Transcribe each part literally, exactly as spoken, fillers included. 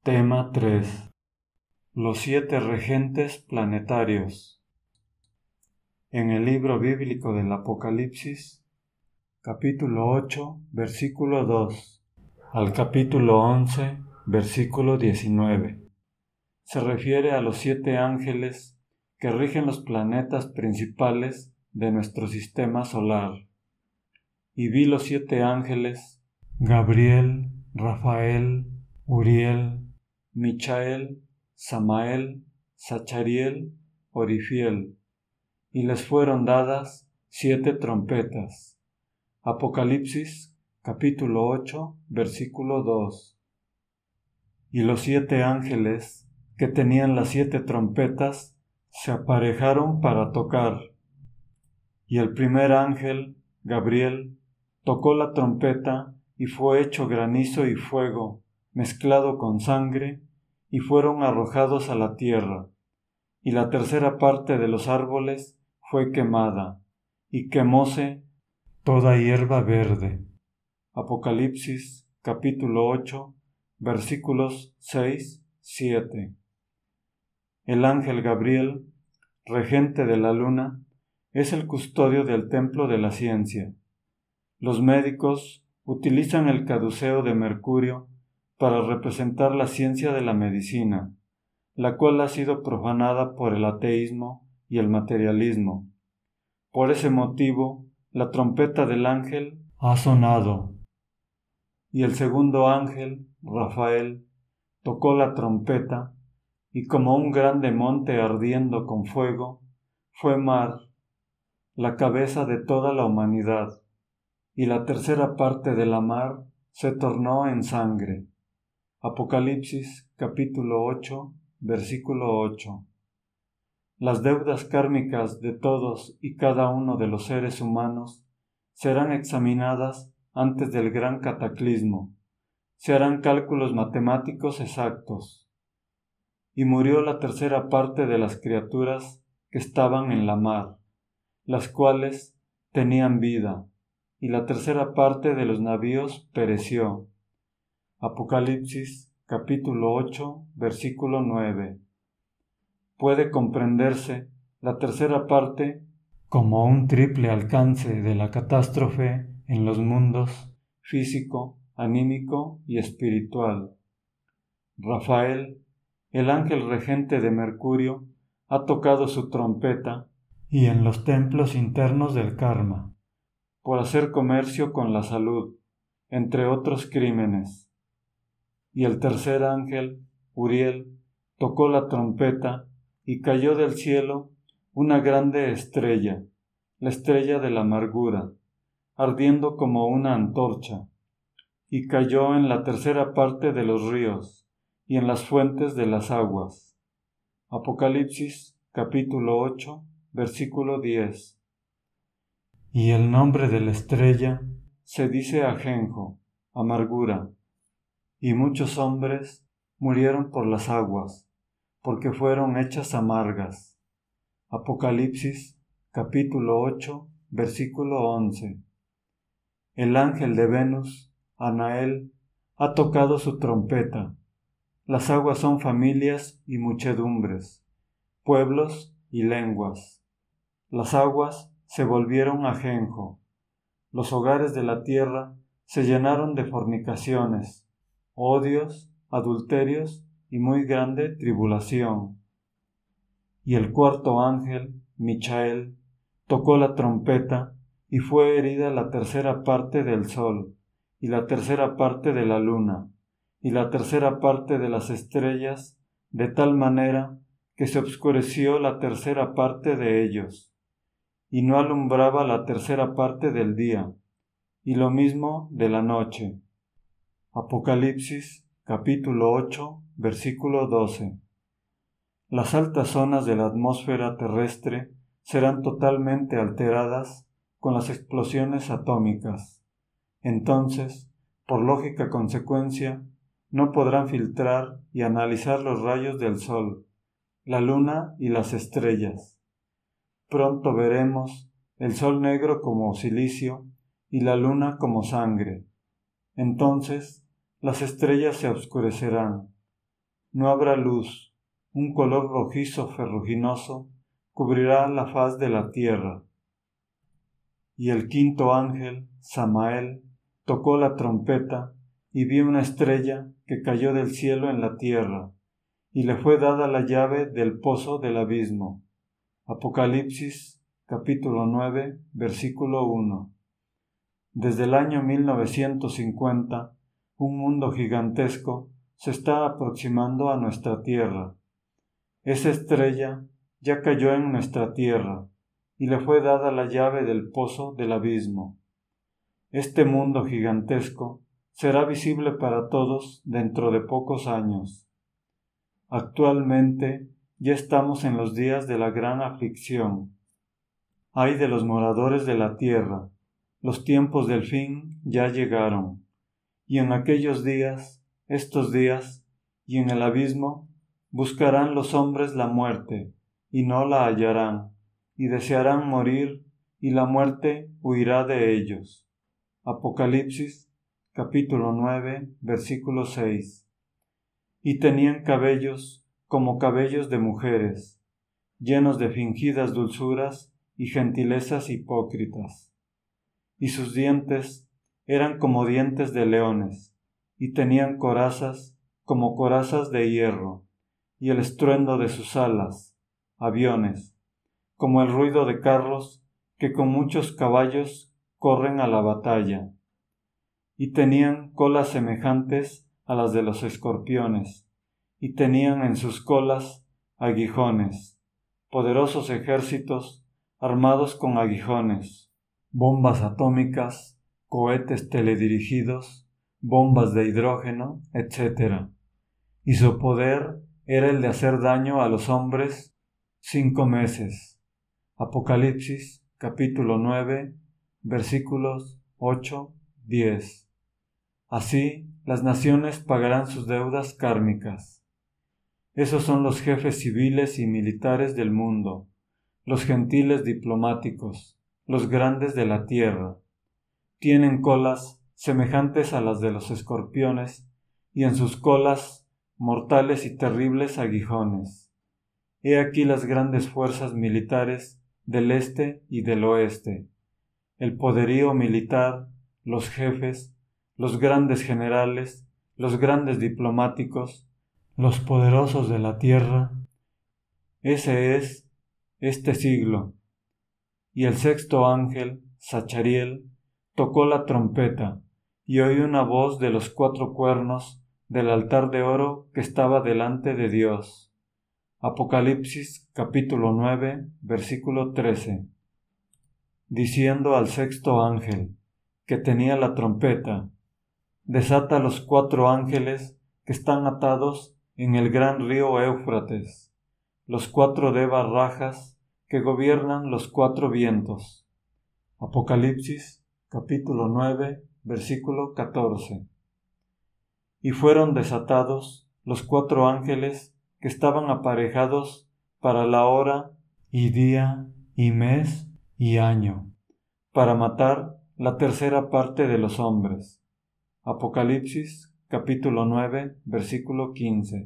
Tema tres. Los siete regentes planetarios. En el libro bíblico del Apocalipsis, capítulo ocho, versículo dos, al capítulo once, versículo diecinueve, se refiere a los siete ángeles que rigen los planetas principales de nuestro sistema solar. Y vi los siete ángeles, Gabriel, Rafael, Uriel, Michael, Samael, Zachariel, Orifiel, y les fueron dadas siete trompetas. Apocalipsis, capítulo ocho, versículo dos. Y los siete ángeles que tenían las siete trompetas se aparejaron para tocar. Y el primer ángel, Gabriel, tocó la trompeta y fue hecho granizo y fuego, mezclado con sangre, y fueron arrojados a la tierra. Y la tercera parte de los árboles fue quemada, y quemóse toda hierba verde. Apocalipsis, capítulo ocho, versículos seis, siete. El ángel Gabriel, regente de la luna, es el custodio del templo de la ciencia. Los médicos utilizan el caduceo de Mercurio para representar la ciencia de la medicina, la cual ha sido profanada por el ateísmo y el materialismo. Por ese motivo, la trompeta del ángel ha sonado, y el segundo ángel, Rafael, tocó la trompeta, y como un grande monte ardiendo con fuego, fue mar, la cabeza de toda la humanidad, y la tercera parte de la mar se tornó en sangre. Apocalipsis capítulo ocho, versículo ocho. Las deudas kármicas de todos y cada uno de los seres humanos serán examinadas antes del gran cataclismo. Se harán cálculos matemáticos exactos. Y murió la tercera parte de las criaturas que estaban en la mar, las cuales tenían vida, y la tercera parte de los navíos pereció. Apocalipsis capítulo ocho, versículo nueve. Puede comprenderse la tercera parte como un triple alcance de la catástrofe en los mundos físico, anímico y espiritual. Rafael, el ángel regente de Mercurio, ha tocado su trompeta y en los templos internos del karma, por hacer comercio con la salud, entre otros crímenes. Y el tercer ángel, Uriel, tocó la trompeta y cayó del cielo una grande estrella, la estrella de la amargura, ardiendo como una antorcha, y cayó en la tercera parte de los ríos y en las fuentes de las aguas. Apocalipsis capítulo ocho, versículo diez. Y el nombre de la estrella se dice ajenjo, amargura, y muchos hombres murieron por las aguas, porque fueron hechas amargas. Apocalipsis capítulo ocho, versículo once. El ángel de Venus, Anael, ha tocado su trompeta. Las aguas son familias y muchedumbres, pueblos y lenguas. Las aguas se volvieron ajenjo. Los hogares de la tierra se llenaron de fornicaciones, odios, adulterios y muy grande tribulación. Y el cuarto ángel, Michael, tocó la trompeta y fue herida la tercera parte del sol, y la tercera parte de la luna, y la tercera parte de las estrellas, de tal manera que se obscureció la tercera parte de ellos, y no alumbraba la tercera parte del día, y lo mismo de la noche. Apocalipsis capítulo ocho, versículo doce. Las altas zonas de la atmósfera terrestre serán totalmente alteradas con las explosiones atómicas. Entonces, por lógica consecuencia, no podrán filtrar y analizar los rayos del sol, la luna y las estrellas. Pronto veremos el sol negro como silicio y la luna como sangre. Entonces, las estrellas se oscurecerán, no habrá luz, un color rojizo ferruginoso cubrirá la faz de la tierra. Y el quinto ángel, Samael, tocó la trompeta y vio una estrella que cayó del cielo en la tierra, y le fue dada la llave del pozo del abismo. Apocalipsis capítulo nueve, versículo uno. Desde el año mil novecientos cincuenta, un mundo gigantesco se está aproximando a nuestra tierra. Esa estrella ya cayó en nuestra tierra y le fue dada la llave del pozo del abismo. Este mundo gigantesco será visible para todos dentro de pocos años. Actualmente ya estamos en los días de la gran aflicción. Ay de los moradores de la tierra, los tiempos del fin ya llegaron, y en aquellos días, estos días, y en el abismo, buscarán los hombres la muerte, y no la hallarán, y desearán morir, y la muerte huirá de ellos. Apocalipsis, capítulo nueve, versículo seis. Y tenían cabellos como cabellos de mujeres, llenos de fingidas dulzuras y gentilezas hipócritas. Y sus dientes eran como dientes de leones, y tenían corazas como corazas de hierro, y el estruendo de sus alas, aviones, como el ruido de carros que con muchos caballos corren a la batalla. Y tenían colas semejantes a las de los escorpiones, y tenían en sus colas aguijones, poderosos ejércitos armados con aguijones, bombas atómicas, cohetes teledirigidos, bombas de hidrógeno, etcétera. Y su poder era el de hacer daño a los hombres cinco meses. Apocalipsis, capítulo nueve, versículos ocho, diez. Así, las naciones pagarán sus deudas kármicas. Esos son los jefes civiles y militares del mundo, los gentiles diplomáticos, los grandes de la tierra. Tienen colas semejantes a las de los escorpiones, y en sus colas mortales y terribles aguijones. He aquí las grandes fuerzas militares del este y del oeste, el poderío militar, los jefes, los grandes generales, los grandes diplomáticos, los poderosos de la tierra. Ese es este siglo. Y el sexto ángel, Zachariel, tocó la trompeta, y oí una voz de los cuatro cuernos del altar de oro que estaba delante de Dios. Apocalipsis capítulo nueve, versículo trece. Diciendo al sexto ángel, que tenía la trompeta, desata los cuatro ángeles que están atados en el gran río Éufrates, los cuatro devas rajas que gobiernan los cuatro vientos. Apocalipsis capítulo nueve, versículo catorce. Y fueron desatados los cuatro ángeles que estaban aparejados para la hora y día y mes y año, para matar la tercera parte de los hombres. Apocalipsis capítulo nueve, versículo quince.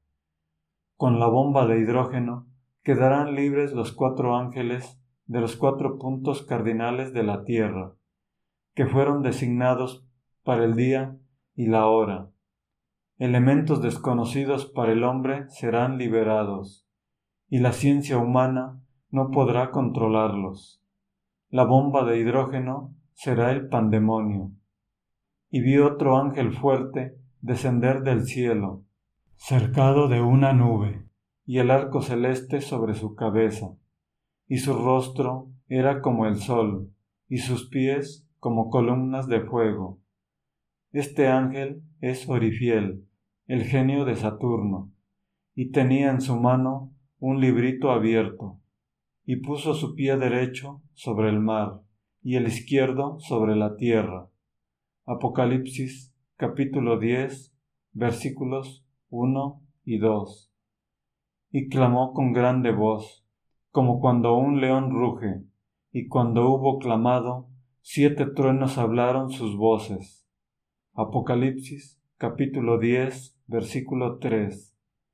Con la bomba de hidrógeno quedarán libres los cuatro ángeles de los cuatro puntos cardinales de la tierra, que fueron designados para el día y la hora. Elementos desconocidos para el hombre serán liberados, y la ciencia humana no podrá controlarlos. La bomba de hidrógeno será el pandemonio. Y vi otro ángel fuerte descender del cielo, cercado de una nube, y el arco celeste sobre su cabeza, y su rostro era como el sol, y sus pies como columnas de fuego. Este ángel es Orifiel, el genio de Saturno, y tenía en su mano un librito abierto, y puso su pie derecho sobre el mar, y el izquierdo sobre la tierra. Apocalipsis capítulo diez, versículos uno y dos. Y clamó con grande voz, como cuando un león ruge, y cuando hubo clamado, siete truenos hablaron sus voces. Apocalipsis capítulo diez, versículo tres.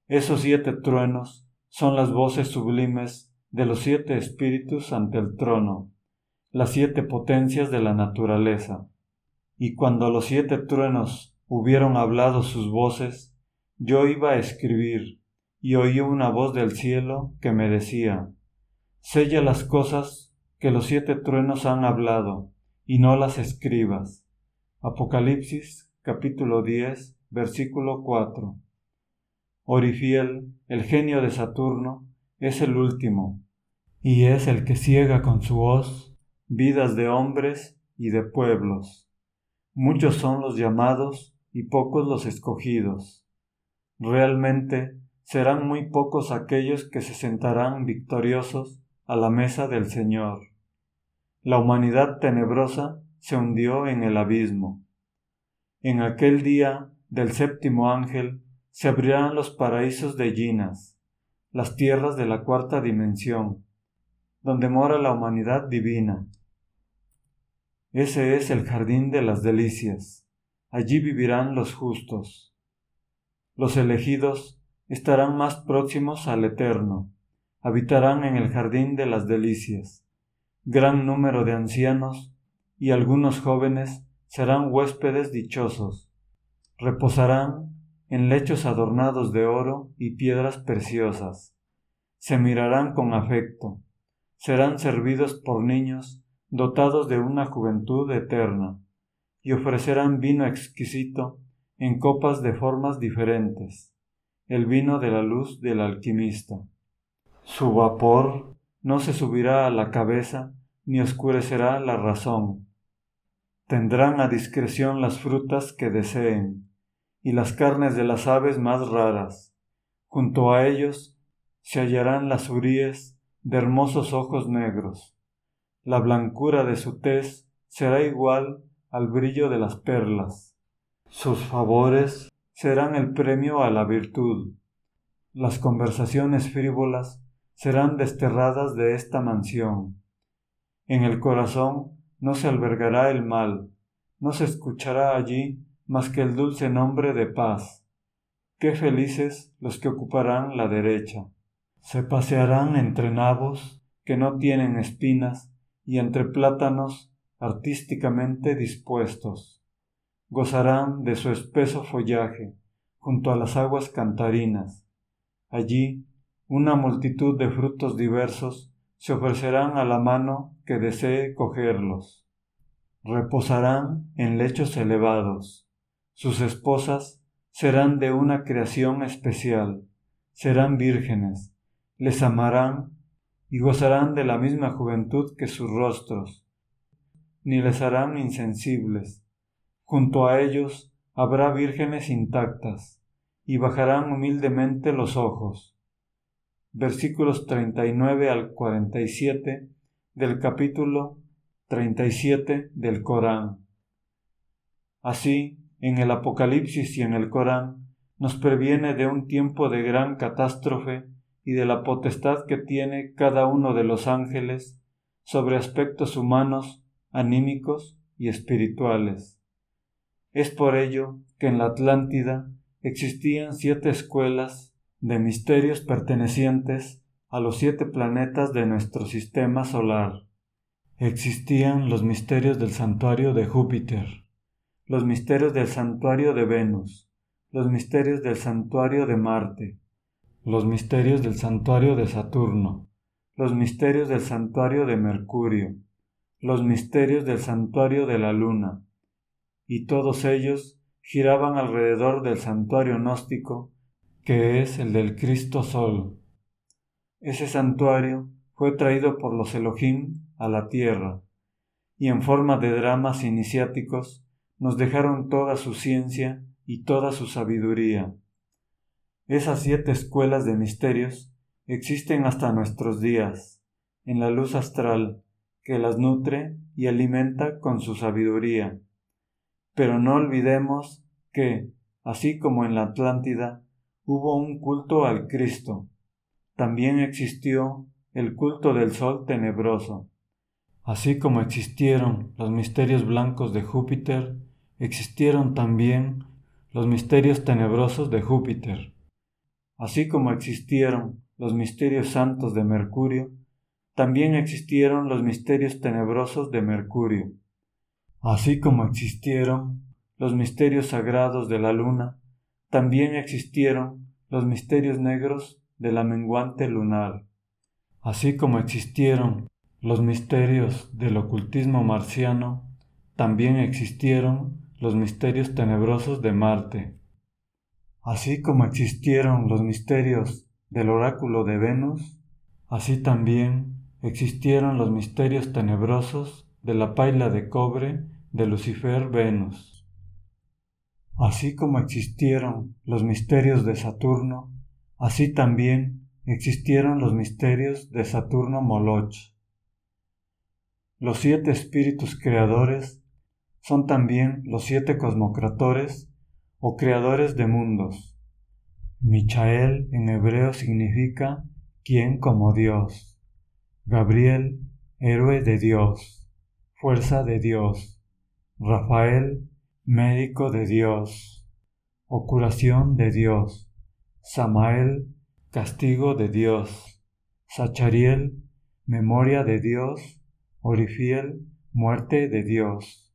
Esos siete truenos son las voces sublimes de los siete espíritus ante el trono, las siete potencias de la naturaleza. Y cuando los siete truenos hubieron hablado sus voces, yo iba a escribir, y oí una voz del cielo que me decía: sella las cosas que los siete truenos han hablado, y no las escribas. Apocalipsis capítulo diez, versículo cuatro. Orifiel, el genio de Saturno, es el último, y es el que ciega con su hoz vidas de hombres y de pueblos. Muchos son los llamados y pocos los escogidos. Realmente serán muy pocos aquellos que se sentarán victoriosos a la mesa del Señor. La humanidad tenebrosa se hundió en el abismo. En aquel día del séptimo ángel se abrirán los paraísos de Ginas, las tierras de la cuarta dimensión, donde mora la humanidad divina. Ese es el jardín de las delicias. Allí vivirán los justos. Los elegidos estarán más próximos al Eterno. Habitarán en el jardín de las delicias. Gran número de ancianos y algunos jóvenes serán huéspedes dichosos. Reposarán en lechos adornados de oro y piedras preciosas. Se mirarán con afecto. Serán servidos por niños dotados de una juventud eterna, y ofrecerán vino exquisito en copas de formas diferentes, el vino de la luz del alquimista. Su vapor no se subirá a la cabeza ni oscurecerá la razón. Tendrán a discreción las frutas que deseen, y las carnes de las aves más raras. Junto a ellos se hallarán las huríes de hermosos ojos negros. La blancura de su tez será igual al brillo de las perlas. Sus favores serán el premio a la virtud. Las conversaciones frívolas serán desterradas de esta mansión. En el corazón no se albergará el mal, no se escuchará allí más que el dulce nombre de paz. Qué felices los que ocuparán la derecha. Se pasearán entre nabos que no tienen espinas y entre plátanos artísticamente dispuestos. Gozarán de su espeso follaje junto a las aguas cantarinas. Allí una multitud de frutos diversos se ofrecerán a la mano que desee cogerlos. Reposarán en lechos elevados. Sus esposas serán de una creación especial, serán vírgenes, les amarán y gozarán de la misma juventud que sus rostros, ni les harán insensibles. Junto a ellos habrá vírgenes intactas, y bajarán humildemente los ojos. Versículos treinta y nueve al cuarenta y siete del capítulo treinta y siete del Corán. Así, en el Apocalipsis y en el Corán, nos previene de un tiempo de gran catástrofe y de la potestad que tiene cada uno de los ángeles sobre aspectos humanos, anímicos y espirituales. Es por ello que en la Atlántida existían siete escuelas de misterios pertenecientes a los siete planetas de nuestro sistema solar. Existían los misterios del santuario de Júpiter, los misterios del santuario de Venus, los misterios del santuario de Marte, los misterios del santuario de Saturno, los misterios del santuario de Mercurio, los misterios del santuario de la Luna, y todos ellos giraban alrededor del santuario gnóstico, que es el del Cristo Sol. Ese santuario fue traído por los Elohim a la tierra, y en forma de dramas iniciáticos nos dejaron toda su ciencia y toda su sabiduría. Esas siete escuelas de misterios existen hasta nuestros días, en la luz astral, que las nutre y alimenta con su sabiduría. Pero no olvidemos que, así como en la Atlántida hubo un culto al Cristo, también existió el culto del Sol tenebroso. Así como existieron los misterios blancos de Júpiter, existieron también los misterios tenebrosos de Júpiter. Así como existieron los misterios santos de Mercurio, también existieron los misterios tenebrosos de Mercurio. Así como existieron los misterios sagrados de la luna, también existieron los misterios negros de la menguante lunar. Así como existieron los misterios del ocultismo marciano, también existieron los misterios tenebrosos de Marte. Así como existieron los misterios del oráculo de Venus, así también existieron los misterios tenebrosos de la paila de cobre de Lucifer Venus. Así como existieron los misterios de Saturno, así también existieron los misterios de Saturno Moloch. Los siete espíritus creadores son también los siete cosmocratores o creadores de mundos. Michael en hebreo significa quien como Dios. Gabriel, héroe de Dios, fuerza de Dios. Rafael, médico de Dios, o curación de Dios. Samael, castigo de Dios. Zachariel, memoria de Dios. Orifiel, muerte de Dios.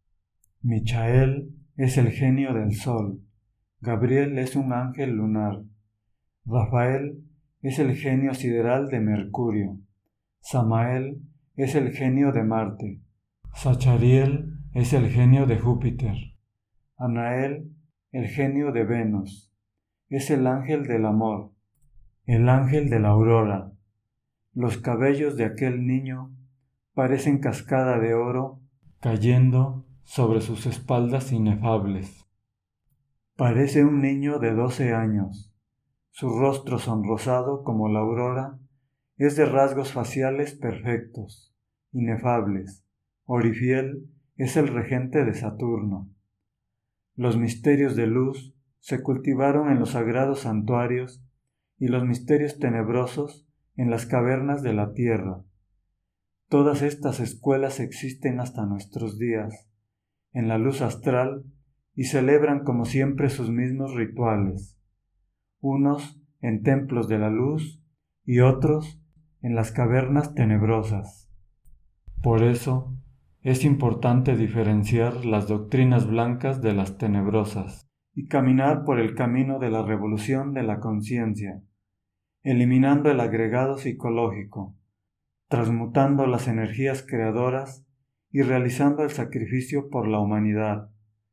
Michael es el genio del sol. Gabriel es un ángel lunar. Rafael es el genio sideral de Mercurio. Samael es el genio de Marte. Zachariel es el genio de Júpiter. Anael, el genio de Venus. Es el ángel del amor, el ángel de la aurora. Los cabellos de aquel niño parecen cascada de oro cayendo sobre sus espaldas inefables. Parece un niño de doce años. Su rostro sonrosado como la aurora es de rasgos faciales perfectos, inefables. Orifiel es el regente de Saturno. Los misterios de luz se cultivaron en los sagrados santuarios y los misterios tenebrosos en las cavernas de la tierra. Todas estas escuelas existen hasta nuestros días, en la luz astral, y celebran como siempre sus mismos rituales, unos en templos de la luz y otros en las cavernas tenebrosas. Por eso, es importante diferenciar las doctrinas blancas de las tenebrosas y caminar por el camino de la revolución de la conciencia, eliminando el agregado psicológico, transmutando las energías creadoras y realizando el sacrificio por la humanidad.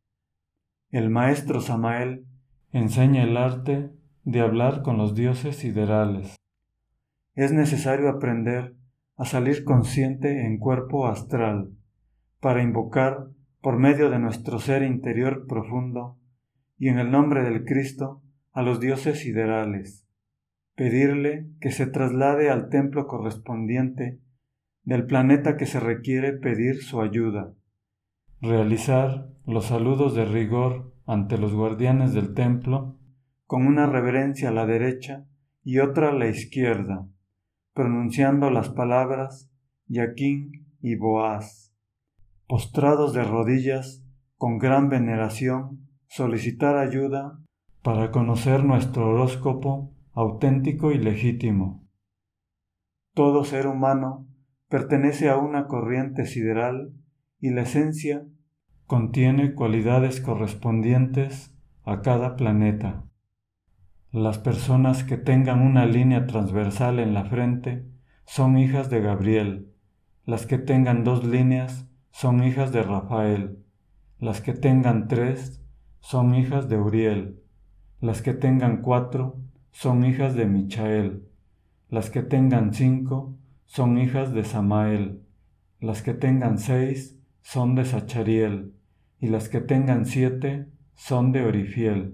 El maestro Samael enseña el arte de hablar con los dioses siderales. Es necesario aprender a salir consciente en cuerpo astral, para invocar por medio de nuestro ser interior profundo y en el nombre del Cristo a los dioses siderales, pedirle que se traslade al templo correspondiente del planeta que se requiere pedir su ayuda, realizar los saludos de rigor ante los guardianes del templo con una reverencia a la derecha y otra a la izquierda, pronunciando las palabras Yaquín y Boaz. Postrados de rodillas, con gran veneración, solicitar ayuda para conocer nuestro horóscopo auténtico y legítimo. Todo ser humano pertenece a una corriente sideral y la esencia contiene cualidades correspondientes a cada planeta. Las personas que tengan una línea transversal en la frente son hijas de Gabriel. Las que tengan dos líneas son hijas de Rafael. Las que tengan tres son hijas de Uriel. Las que tengan cuatro son hijas de Michael. Las que tengan cinco son hijas de Samael. Las que tengan seis son de Zachariel. Y las que tengan siete son de Orifiel.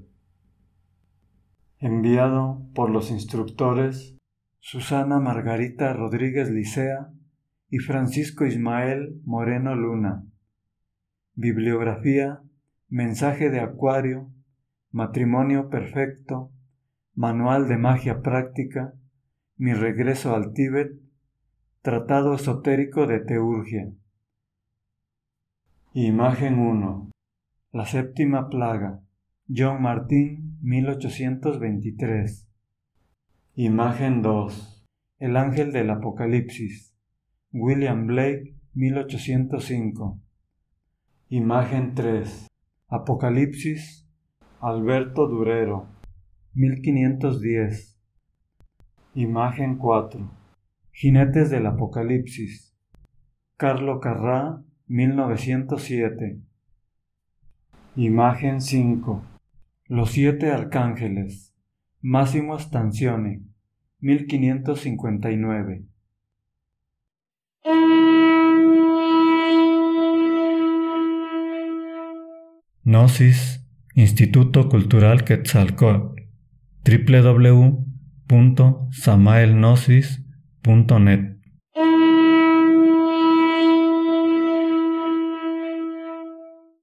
Enviado por los instructores Susana Margarita Rodríguez Licea y Francisco Ismael Moreno Luna. Bibliografía: Mensaje de Acuario, Matrimonio Perfecto, Manual de Magia Práctica, Mi Regreso al Tíbet, Tratado Esotérico de Teurgia. Imagen uno. La séptima plaga. John Martín, mil ochocientos veintitrés. Imagen dos. El ángel del Apocalipsis. William Blake, mil ochocientos cinco. Imagen tres. Apocalipsis. Alberto Durero, mil quinientos diez. Imagen cuatro. Jinetes del Apocalipsis. Carlo Carrà, mil novecientos siete. Imagen cinco. Los siete arcángeles. Massimo Stanzione, mil quinientos cincuenta y nueve. Gnosis, Instituto Cultural Quetzalcóatl, doble u doble u doble u punto samael gnosis punto net.